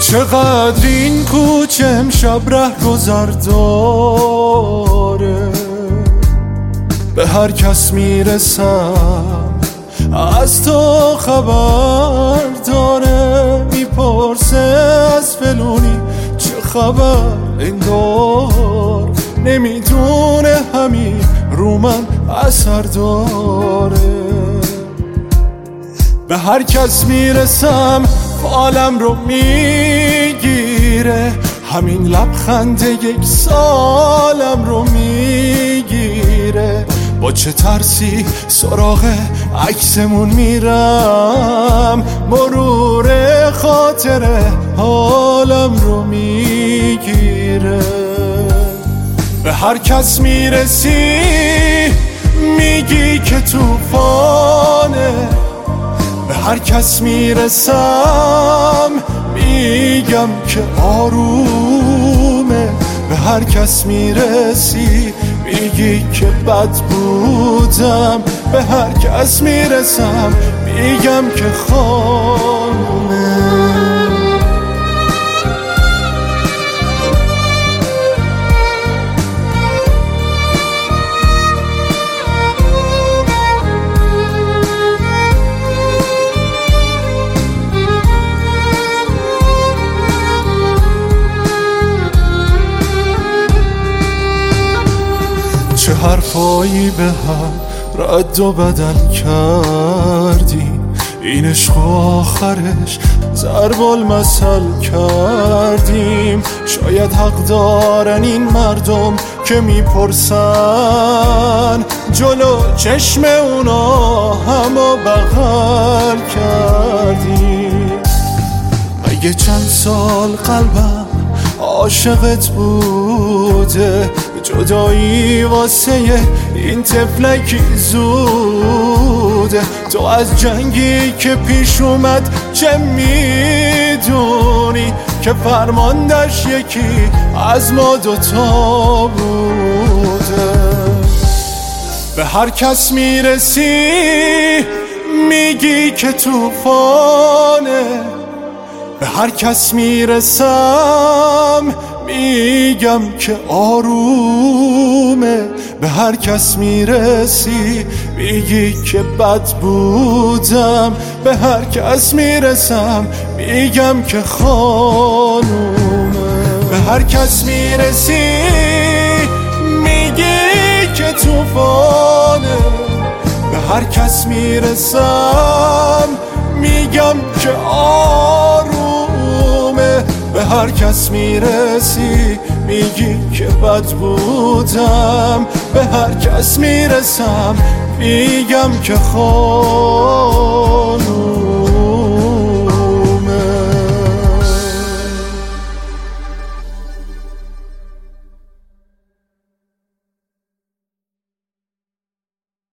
چقدر این کوچه امشب رهگذر داره، به هر کس میرسم از تو خبر داره. میپرسه از فلونی چه خبر، انگار نمیدونه همین رو من اثر داره. به هر کس میرسم حالم رو میگیره، همین لبخند یک سالم رو میگیره. با چه ترسی سراغ عکسمون میرم، مرور خاطره حالم رو میگیره. به هر کس میرسی میگی که توفانه، به هر کس میرسم میگم که آرومه. به هر کس میرسی میگی که بد بودم، به هر کس میرسم میگم که خانومه. چه حرفایی به هم رد و بدل کردیم، این عشق آخرش ضرب المثل کردیم. شاید حق دارن این مردم که میپرسن، جلو چشم اونا همو بغل کردیم. اگه چند سال قلبم عاشقت بوده، جدایی واسه این طفلکی زوده. تو از جنگی که پیش اومد چه میدونی، که فرماندش یکی از ما دوتا بوده. به هر کس میرسی میگی که توفانه، به هر کس میرسم میگم که آرومه. به هر کس میرسی میگی که بد بودم، به هر کس میرسم میگم که خانومه. به هر کس میرسی میگی که توفانه، به هر کس میرسم میگم که آرومه. به هر کس میرسی میگی که بد بودم، به هر کس میرسم میگم که